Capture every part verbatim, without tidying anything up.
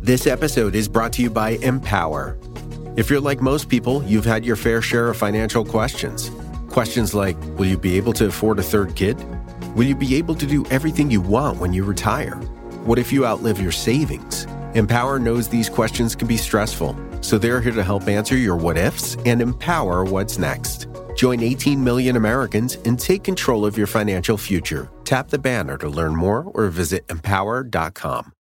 This episode is brought to you by Empower. If you're like most people, you've had your fair share of financial questions. Questions like, will you be able to afford a third kid? Will you be able to do everything you want when you retire? What if you outlive your savings? Empower knows these questions can be stressful, so they're here to help answer your what-ifs and empower what's next. Join eighteen million Americans and take control of your financial future. Tap the banner to learn more or visit empower dot com.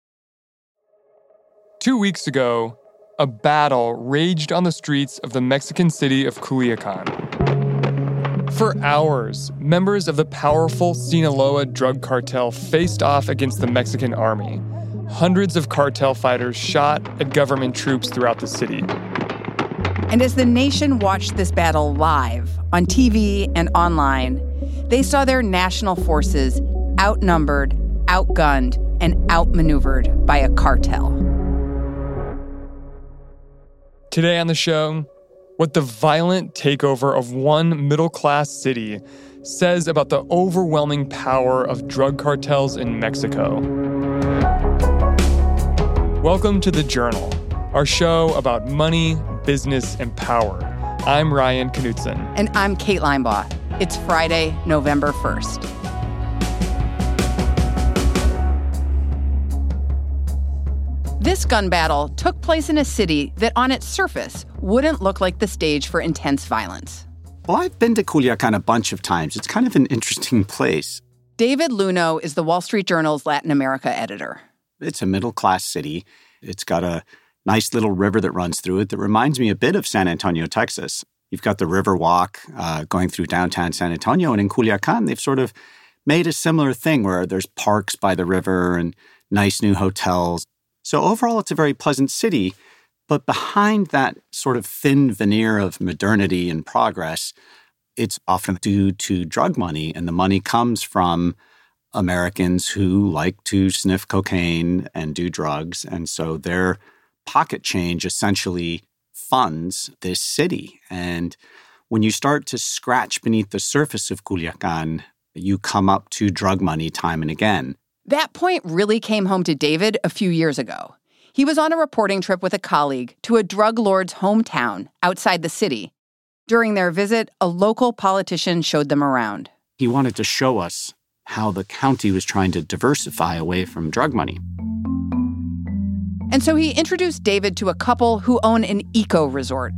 Two weeks ago, a battle raged on the streets of the Mexican city of Culiacan. For hours, members of the powerful Sinaloa drug cartel faced off against the Mexican army. Hundreds of cartel fighters shot at government troops throughout the city. And as the nation watched this battle live on T V and online, they saw their national forces outnumbered, outgunned, and outmaneuvered by a cartel. Today on the show, what the violent takeover of one middle-class city says about the overwhelming power of drug cartels in Mexico. Welcome to The Journal, our show about money, business, and power. I'm Ryan Knutson. And I'm Kate Linebaugh. It's Friday, November first. This gun battle took place in a city that on its surface wouldn't look like the stage for intense violence. Well, I've been to Culiacan a bunch of times. It's kind of an interesting place. David Luno is the Wall Street Journal's Latin America editor. It's a middle-class city. It's got a nice little river that runs through it that reminds me a bit of San Antonio, Texas. You've got the river walk uh, going through downtown San Antonio, and in Culiacan, they've sort of made a similar thing where there's parks by the river and nice new hotels. So overall, it's a very pleasant city, but behind that sort of thin veneer of modernity and progress, it's often due to drug money, and the money comes from Americans who like to sniff cocaine and do drugs, and so their pocket change essentially funds this city. And when you start to scratch beneath the surface of Culiacan, you come up to drug money time and again. That point really came home to David a few years ago. He was on a reporting trip with a colleague to a drug lord's hometown outside the city. During their visit, a local politician showed them around. He wanted to show us how the county was trying to diversify away from drug money. And so he introduced David to a couple who own an eco-resort.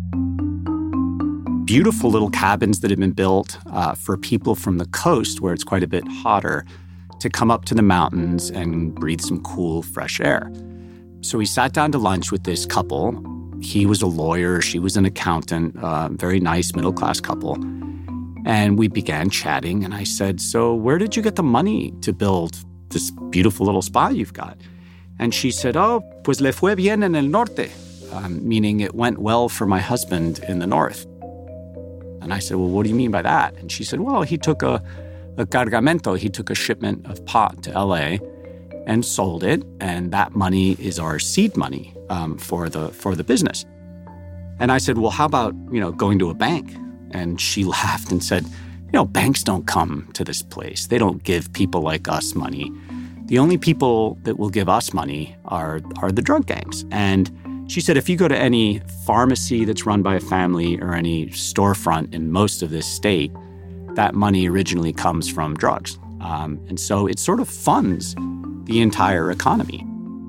Beautiful little cabins that have been built uh, for people from the coast, where it's quite a bit hotter, to come up to the mountains and breathe some cool, fresh air. So we sat down to lunch with this couple. He was a lawyer, she was an accountant, uh, very nice middle-class couple. And we began chatting, and I said, so where did you get the money to build this beautiful little spa you've got? And she said, oh, pues le fue bien en el norte, um, meaning it went well for my husband in the north. And I said, well, what do you mean by that? And she said, well, he took a A cargamento, he took a shipment of pot to L A and sold it, and that money is our seed money um, for the for the business. And I said, well, how about, you know, going to a bank? And she laughed and said, you know, banks don't come to this place. They don't give people like us money. The only people that will give us money are, are the drug gangs. And she said, if you go to any pharmacy that's run by a family or any storefront in most of this state, that money originally comes from drugs. Um, and so it sort of funds the entire economy.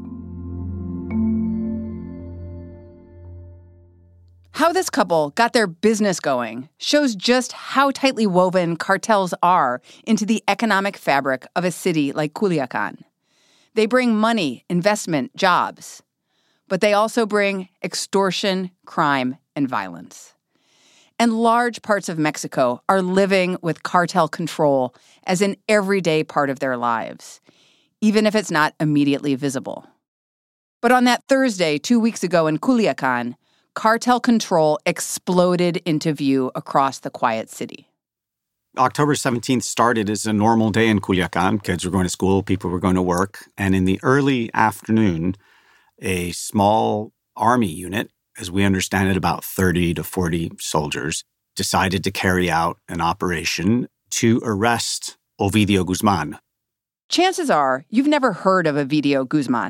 How this couple got their business going shows just how tightly woven cartels are into the economic fabric of a city like Culiacan. They bring money, investment, jobs. But they also bring extortion, crime, and violence. And large parts of Mexico are living with cartel control as an everyday part of their lives, even if it's not immediately visible. But on that Thursday, two weeks ago in Culiacan, cartel control exploded into view across the quiet city. October seventeenth started as a normal day in Culiacan. Kids were going to school, people were going to work. And in the early afternoon, a small army unit, as we understand it, about thirty to forty soldiers, decided to carry out an operation to arrest Ovidio Guzman. Chances are you've never heard of Ovidio Guzman,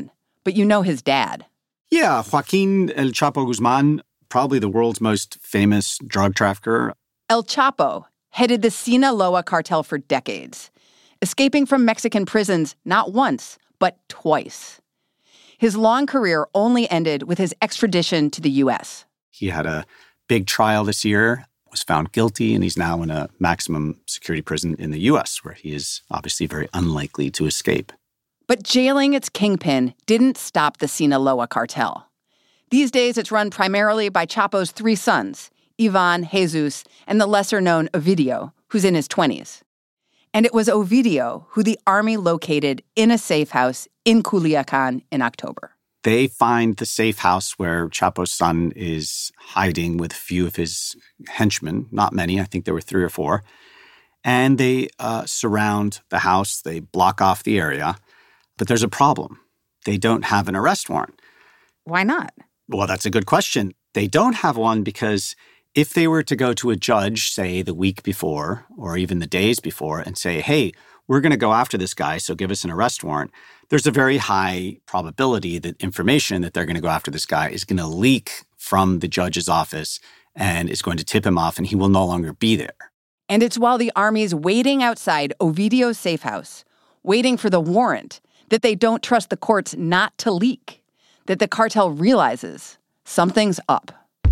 but you know his dad. Yeah, Joaquin El Chapo Guzman, probably the world's most famous drug trafficker. El Chapo headed the Sinaloa cartel for decades, escaping from Mexican prisons not once, but twice. His long career only ended with his extradition to the U S. He had a big trial this year, was found guilty, and he's now in a maximum security prison in the U S, where he is obviously very unlikely to escape. But jailing its kingpin didn't stop the Sinaloa cartel. These days, it's run primarily by Chapo's three sons, Ivan, Jesus, and the lesser-known Ovidio, who's in his twenties. And it was Ovidio who the army located in a safe house in Culiacan in October. They find the safe house where Chapo's son is hiding with a few of his henchmen, not many, I think there were three or four. And they uh, surround the house, they block off the area. But there's a problem. They don't have an arrest warrant. Why not? Well, that's a good question. They don't have one because if they were to go to a judge, say, the week before or even the days before and say, hey, we're going to go after this guy, so give us an arrest warrant, there's a very high probability that information that they're going to go after this guy is going to leak from the judge's office and is going to tip him off and he will no longer be there. And it's while the army's waiting outside Ovidio's safe house, waiting for the warrant, that they don't trust the courts not to leak, that the cartel realizes something's up.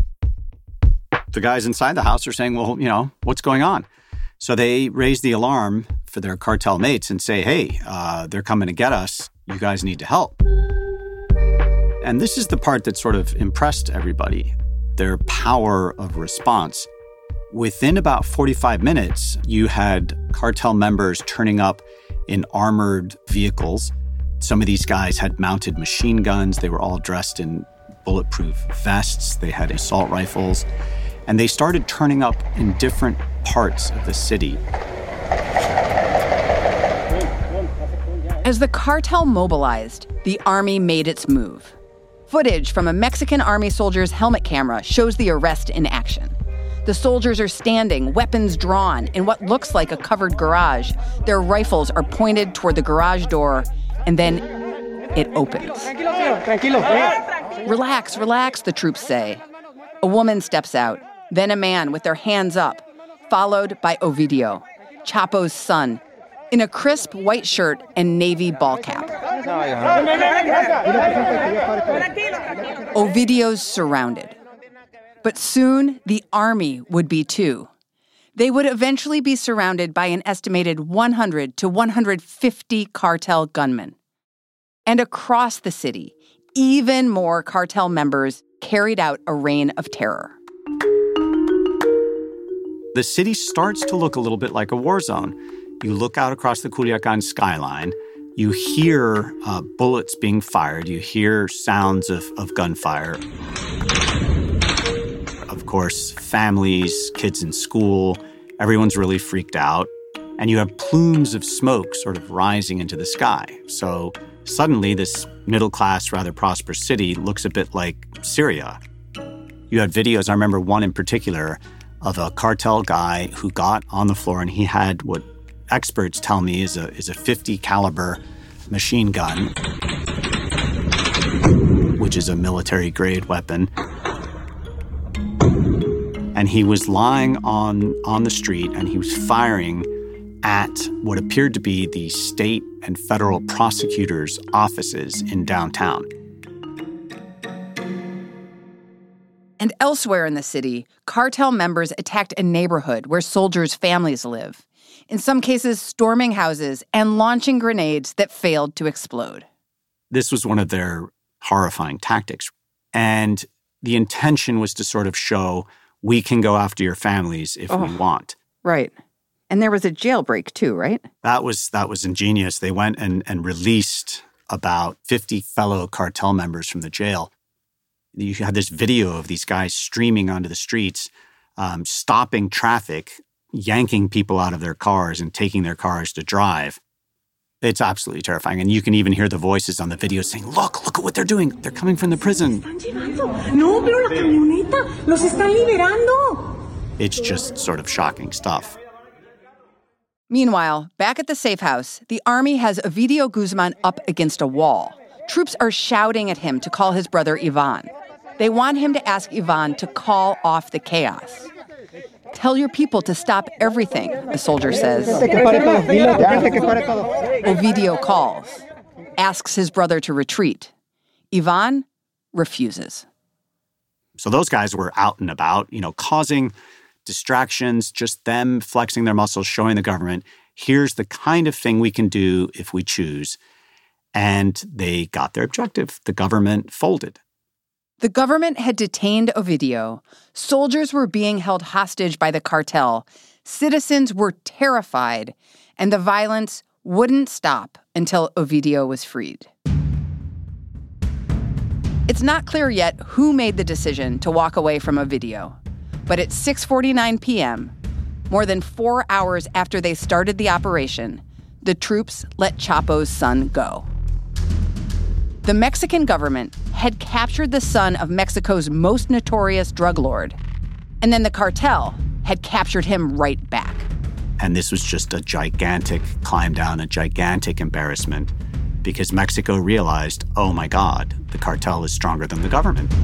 The guys inside the house are saying, well, you know, what's going on? So they raise the alarm for their cartel mates and say, hey, uh, they're coming to get us. You guys need to help. And this is the part that sort of impressed everybody, their power of response. Within about forty-five minutes, you had cartel members turning up in armored vehicles. Some of these guys had mounted machine guns. They were all dressed in bulletproof vests. They had assault rifles. And they started turning up in different parts of the city. As the cartel mobilized, the army made its move. Footage from a Mexican army soldier's helmet camera shows the arrest in action. The soldiers are standing, weapons drawn, in what looks like a covered garage. Their rifles are pointed toward the garage door, and then it opens. Relax, relax, the troops say. A woman steps out, then a man with their hands up, followed by Ovidio, Chapo's son, in a crisp white shirt and navy ball cap. Ovidio's surrounded. But soon, the army would be too. They would eventually be surrounded by an estimated one hundred to one hundred fifty cartel gunmen. And across the city, even more cartel members carried out a reign of terror. The city starts to look a little bit like a war zone. You look out across the Culiacan skyline, you hear uh, bullets being fired, you hear sounds of, of gunfire. Of course, families, kids in school, everyone's really freaked out. And you have plumes of smoke sort of rising into the sky. So suddenly this middle-class, rather prosperous city looks a bit like Syria. You had videos, I remember one in particular, of a cartel guy who got on the floor and he had what experts tell me is a is a fifty caliber machine gun, which is a military-grade weapon. And he was lying on, on the street and he was firing at what appeared to be the state and federal prosecutors' offices in downtown. And elsewhere in the city, cartel members attacked a neighborhood where soldiers' families live, in some cases storming houses and launching grenades that failed to explode. This was one of their horrifying tactics. And the intention was to sort of show, we can go after your families if oh, we want. Right. And there was a jailbreak too, right? That was that was ingenious. They went and, and released about fifty fellow cartel members from the jail. You had this video of these guys streaming onto the streets, um, stopping traffic, yanking people out of their cars and taking their cars to drive. It's absolutely terrifying. And you can even hear the voices on the video saying, look, look at what they're doing. They're coming from the prison. It's just sort of shocking stuff. Meanwhile, back at the safe house, the army has Ovidio Guzman up against a wall, troops are shouting at him to call his brother Ivan. They want him to ask Ivan to call off the chaos. Tell your people to stop everything, a soldier says. Ovidio calls, asks his brother to retreat. Ivan refuses. So those guys were out and about, you know, causing distractions, just them flexing their muscles, showing the government, here's the kind of thing we can do if we choose. And they got their objective. The government folded. The government had detained Ovidio. Soldiers were being held hostage by the cartel. Citizens were terrified, and the violence wouldn't stop until Ovidio was freed. It's not clear yet who made the decision to walk away from Ovidio, but at six forty-nine p.m., more than four hours after they started the operation, the troops let Chapo's son go. The Mexican government had captured the son of Mexico's most notorious drug lord, and then the cartel had captured him right back. And this was just a gigantic climb down, a gigantic embarrassment, because Mexico realized, oh my God, the cartel is stronger than the government.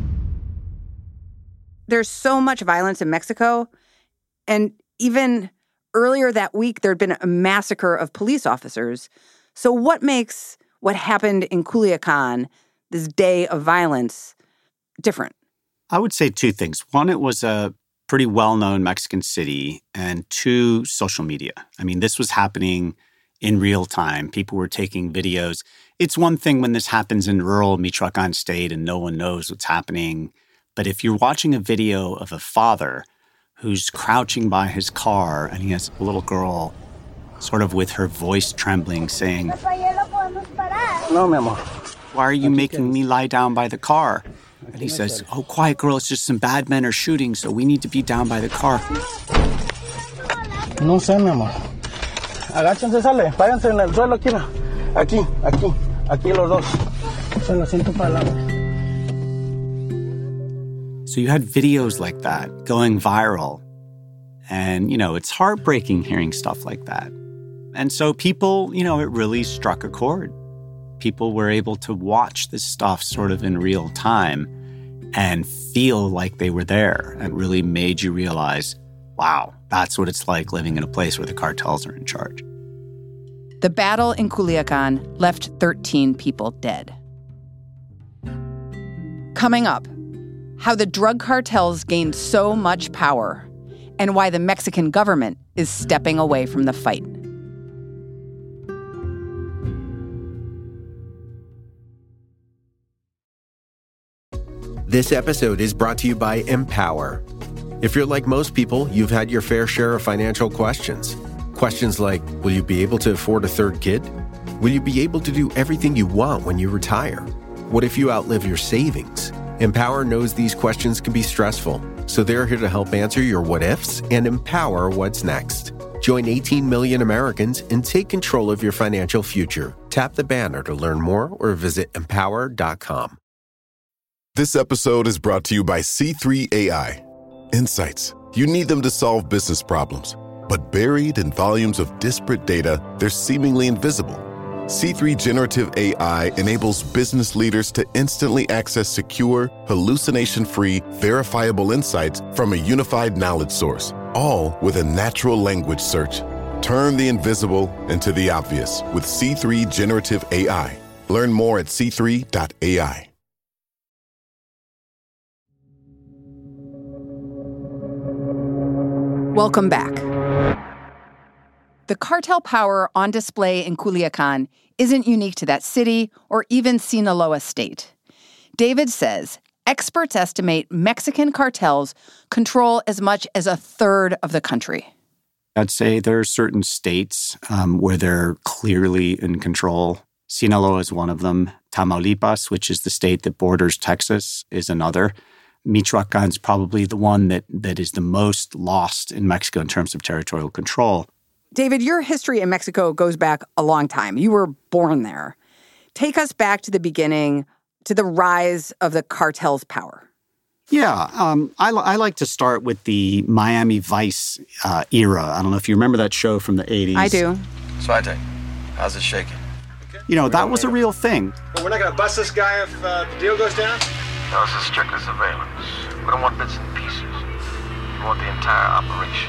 There's so much violence in Mexico, and even earlier that week, there'd been a massacre of police officers. So what makes what happened in Culiacan, this day of violence, different? I would say two things. One, it was a pretty well-known Mexican city, and two, social media. I mean, this was happening in real time. People were taking videos. It's one thing when this happens in rural Michoacan state and no one knows what's happening. But if you're watching a video of a father who's crouching by his car and he has a little girl sort of with her voice trembling saying, "No, mi amor. Why are you making me lie down by the car?" And he says, "Oh, quiet, girl, it's just some bad men are shooting, so we need to be down by the car." No sé, mi amor. Agáchense, sale. Váyanse en el suelo aquí, aquí, aquí, aquí los dos. Se lo siento para adelante. So you had videos like that going viral. And, you know, it's heartbreaking hearing stuff like that. And so people, you know, it really struck a chord. People were able to watch this stuff sort of in real time and feel like they were there. It really made you realize, wow, that's what it's like living in a place where the cartels are in charge. The battle in Culiacan left thirteen people dead. Coming up, how the drug cartels gained so much power and why the Mexican government is stepping away from the fight. This episode is brought to you by Empower. If you're like most people, you've had your fair share of financial questions. Questions like, will you be able to afford a third kid? Will you be able to do everything you want when you retire? What if you outlive your savings? Empower knows these questions can be stressful, so they're here to help answer your what-ifs and empower what's next. Join eighteen million Americans and take control of your financial future. Tap the banner to learn more or visit empower dot com. This episode is brought to you by C three A I. Insights. You need them to solve business problems, but buried in volumes of disparate data, they're seemingly invisible. C three Generative A I enables business leaders to instantly access secure, hallucination-free, verifiable insights from a unified knowledge source, all with a natural language search. Turn the invisible into the obvious with C three Generative A I. Learn more at c three dot a i. Welcome back. The cartel power on display in Culiacan isn't unique to that city or even Sinaloa state. David says experts estimate Mexican cartels control as much as a third of the country. I'd say there are certain states um, where they're clearly in control. Sinaloa is one of them. Tamaulipas, which is the state that borders Texas, is another. Michoacan is probably the one that, that is the most lost in Mexico in terms of territorial control. David, your history in Mexico goes back a long time. You were born there. Take us back to the beginning, to the rise of the cartel's power. Yeah, um, I, I like to start with the Miami Vice uh, era. I don't know if you remember that show from the eighties. I do. Suerte, how's it shaking? you know, that was a real thing. Well, we're not going to bust this guy if uh, the deal goes down? No, this is strictly surveillance. We don't want bits and pieces. We want the entire operation.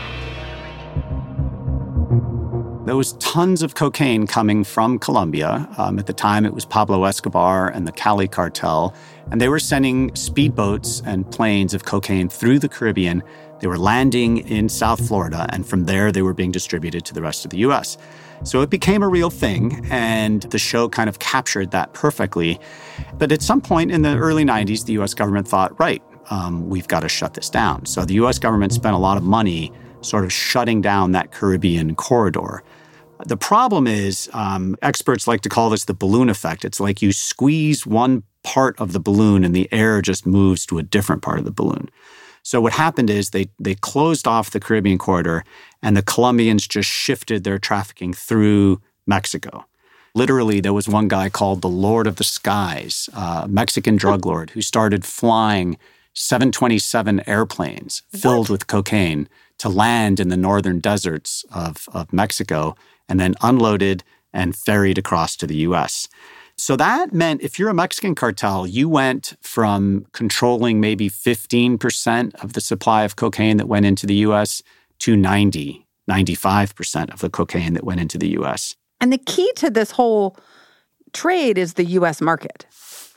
There was tons of cocaine coming from Colombia. Um, at the time, it was Pablo Escobar and the Cali cartel. And they were sending speedboats and planes of cocaine through the Caribbean. They were landing in South Florida, and from there, they were being distributed to the rest of the U S. So it became a real thing, and the show kind of captured that perfectly. But at some point in the early nineties, the U S government thought, right, um, we've got to shut this down. So the U S government spent a lot of money sort of shutting down that Caribbean corridor. The problem is, um, experts like to call this the balloon effect. It's like you squeeze one part of the balloon and the air just moves to a different part of the balloon. So what happened is they they closed off the Caribbean corridor, and the Colombians just shifted their trafficking through Mexico. Literally, there was one guy called the Lord of the Skies, a Mexican drug lord, who started flying seven twenty-seven airplanes filled with cocaine to land in the northern deserts of, of Mexico, and then unloaded and ferried across to the U S. So that meant if you're a Mexican cartel, you went from controlling maybe fifteen percent of the supply of cocaine that went into the U S to ninety, ninety-five percent of the cocaine that went into the U S. And the key to this whole trade is the U S market.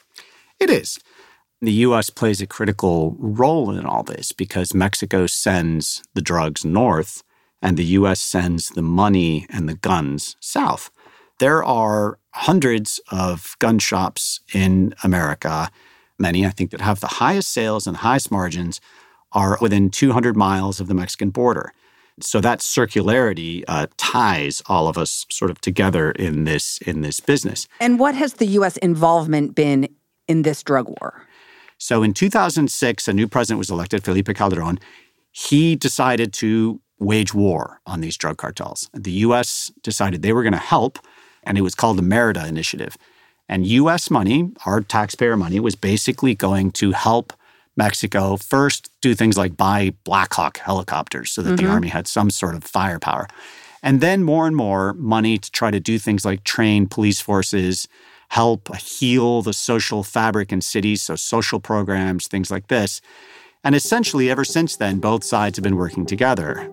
It is. The U S plays a critical role in all this because Mexico sends the drugs north and the U S sends the money and the guns south. There are hundreds of gun shops in America. Many, I think, that have the highest sales and highest margins are within two hundred miles of the Mexican border. So that circularity uh, ties all of us sort of together in this in this business. And what has the U S involvement been in this drug war? So in two thousand six, a new president was elected, Felipe Calderón. He decided to wage war on these drug cartels. The U S decided they were going to help, and it was called the Merida Initiative. And U S money, our taxpayer money, was basically going to help Mexico first do things like buy Black Hawk helicopters so that mm-hmm. the army had some sort of firepower. And then more and more money to try to do things like train police forces, help heal the social fabric in cities, so social programs, things like this. And essentially, ever since then, both sides have been working together.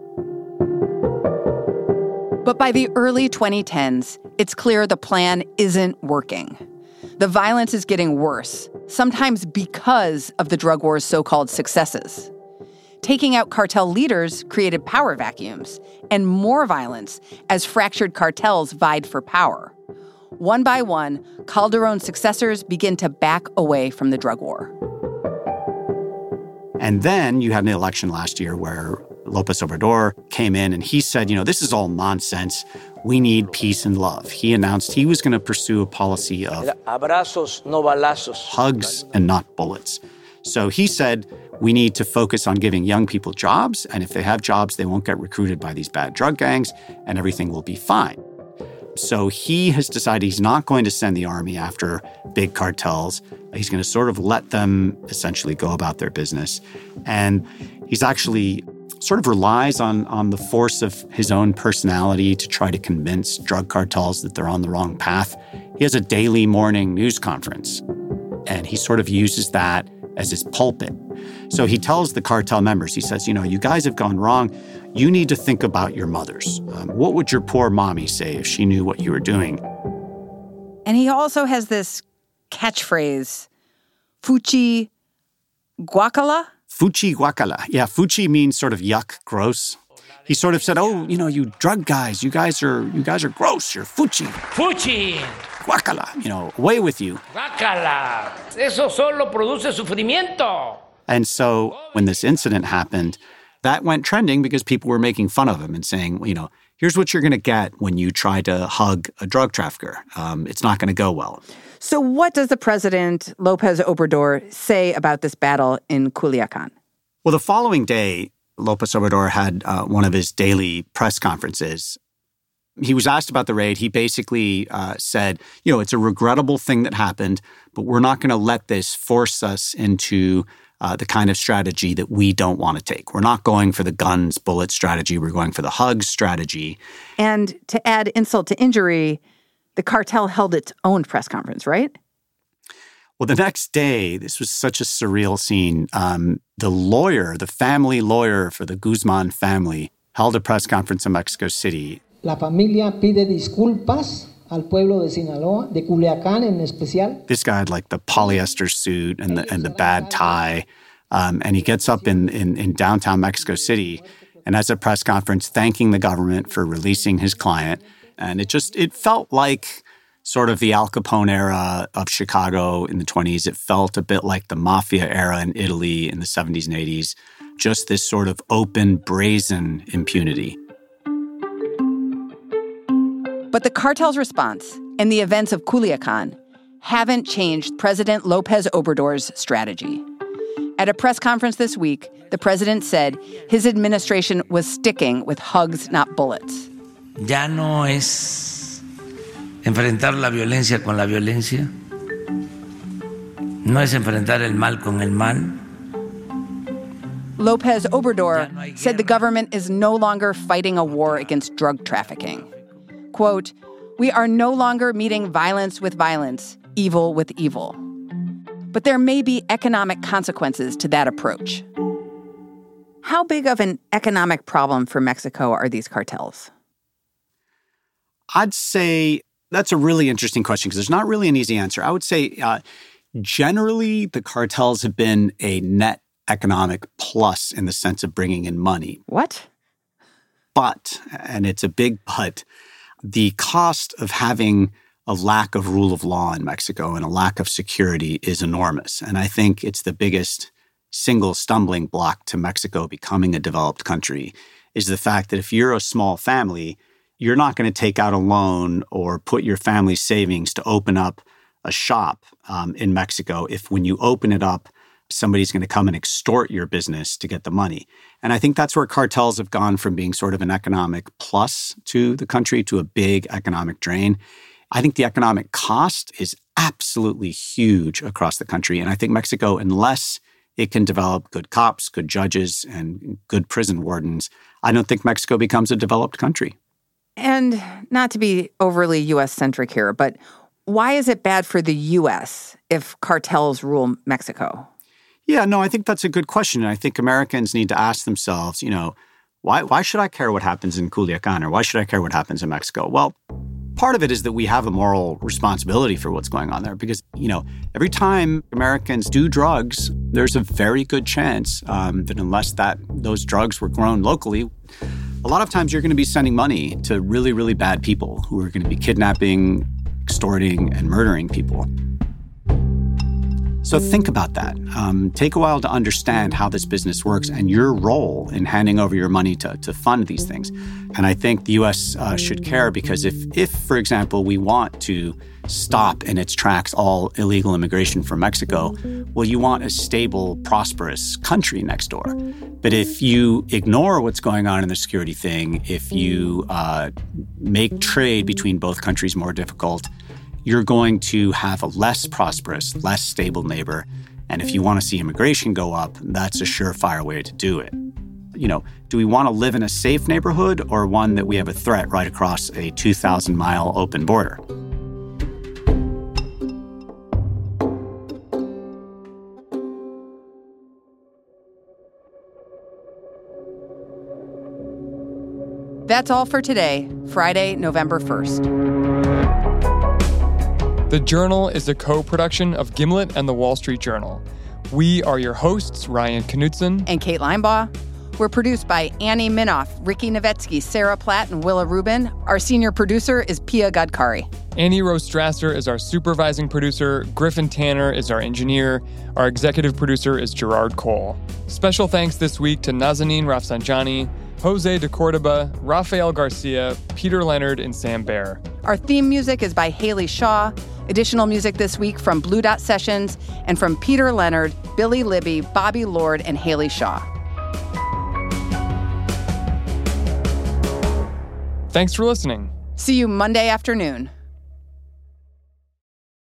But by the early twenty tens, it's clear the plan isn't working. The violence is getting worse, sometimes because of the drug war's so-called successes. Taking out cartel leaders created power vacuums and more violence as fractured cartels vied for power. One by one, Calderón's successors begin to back away from the drug war. And then you had an election last year where López Obrador came in and he said, you know, this is all nonsense. We need peace and love. He announced he was going to pursue a policy of abrazos, no balazos. Hugs and not bullets. So he said we need to focus on giving young people jobs, and if they have jobs, they won't get recruited by these bad drug gangs, and everything will be fine. So he has decided he's not going to send the army after big cartels. He's going to sort of let them essentially go about their business. And he's actually sort of relies on, on the force of his own personality to try to convince drug cartels that they're on the wrong path. He has a daily morning news conference, and he sort of uses that as his pulpit. So he tells the cartel members, he says, you know, you guys have gone wrong. You need to think about your mothers. Um, what would your poor mommy say if she knew what you were doing? And he also has this catchphrase, fuchi guacala? Fuchi guacala. Yeah, fuchi means sort of yuck, gross. He sort of said, oh, you know, you drug guys, you guys are you guys are gross. You're fuchi. Fuchi. Guacala. You know, away with you. Guacala. Eso solo produce sufrimiento. And so when this incident happened, that went trending because people were making fun of him and saying, you know, here's what you're going to get when you try to hug a drug trafficker. Um, it's not going to go well. So what does the president, López Obrador, say about this battle in Culiacán? Well, the following day, López Obrador had uh, one of his daily press conferences. He was asked about the raid. He basically uh, said, you know, it's a regrettable thing that happened, but we're not going to let this force us into uh, the kind of strategy that we don't want to take. We're not going for the guns, bullet strategy. We're going for the hugs strategy. And to add insult to injury, The cartel held its own press conference, right? Well, the next day, this was such a surreal scene. Um, the lawyer, the family lawyer for the Guzman family, held a press conference in Mexico City. La familia pide disculpas al pueblo de Sinaloa, de Culiacán en especial. This guy had like the polyester suit and the and the bad tie, um, and he gets up in, in in downtown Mexico City and has a press conference thanking the government for releasing his client. And it just it felt like sort of the Al Capone era of Chicago in the twenties. It felt a bit like the mafia era in Italy in the seventies and eighties. Just this sort of open, brazen impunity. But the cartel's response and the events of Culiacan haven't changed President López Obrador's strategy. At a press conference this week, the president said his administration was sticking with hugs, not bullets. Ya no es enfrentar la violencia con la violencia. No es enfrentar el mal con el mal. López Obrador said the government is no longer fighting a war against drug trafficking. Quote, "We are no longer meeting violence with violence, evil with evil." But there may be economic consequences to that approach. How big of an economic problem for Mexico are these cartels? I'd say that's a really interesting question because there's not really an easy answer. I would say uh, generally the cartels have been a net economic plus in the sense of bringing in money. What? But, and it's a big but, the cost of having a lack of rule of law in Mexico and a lack of security is enormous. And I think it's the biggest single stumbling block to Mexico becoming a developed country is the fact that if you're a small family, you're not going to take out a loan or put your family's savings to open up a shop um, in Mexico if when you open it up, somebody's going to come and extort your business to get the money. And I think that's where cartels have gone from being sort of an economic plus to the country to a big economic drain. I think the economic cost is absolutely huge across the country. And I think Mexico, unless it can develop good cops, good judges, and good prison wardens, I don't think Mexico becomes a developed country. And not to be overly U S-centric here, but why is it bad for the U S if cartels rule Mexico? Yeah, no, I think that's a good question. And I think Americans need to ask themselves, you know, why why should I care what happens in Culiacan or why should I care what happens in Mexico? Well, part of it is that we have a moral responsibility for what's going on there because, you know, every time Americans do drugs, there's a very good chance um, that unless that those drugs were grown locally, a lot of times you're going to be sending money to really, really bad people who are going to be kidnapping, extorting, and murdering people. So think about that. Um, take a while to understand how this business works and your role in handing over your money to, to fund these things. And I think the U S uh, should care because if, if, for example, we want to stop in its tracks all illegal immigration from Mexico, well, you want a stable, prosperous country next door. But if you ignore what's going on in the security thing, if you uh, make trade between both countries more difficult, you're going to have a less prosperous, less stable neighbor. And if you want to see immigration go up, that's a surefire way to do it. You know, do we want to live in a safe neighborhood or one that we have a threat right across a two thousand mile open border? That's all for today, Friday, November first. The Journal is a co-production of Gimlet and The Wall Street Journal. We are your hosts, Ryan Knutson and Kate Linebaugh. We're produced by Annie Minoff, Ricky Novetsky, Sarah Platt, and Willa Rubin. Our senior producer is Pia Gadkari. Annie Rose Strasser is our supervising producer. Griffin Tanner is our engineer. Our executive producer is Gerard Cole. Special thanks this week to Nazanin Rafsanjani, Jose de Cordoba, Rafael Garcia, Peter Leonard, and Sam Baer. Our theme music is by Haley Shaw. Additional music this week from Blue Dot Sessions and from Peter Leonard, Billy Libby, Bobby Lord, and Haley Shaw. Thanks for listening. See you Monday afternoon.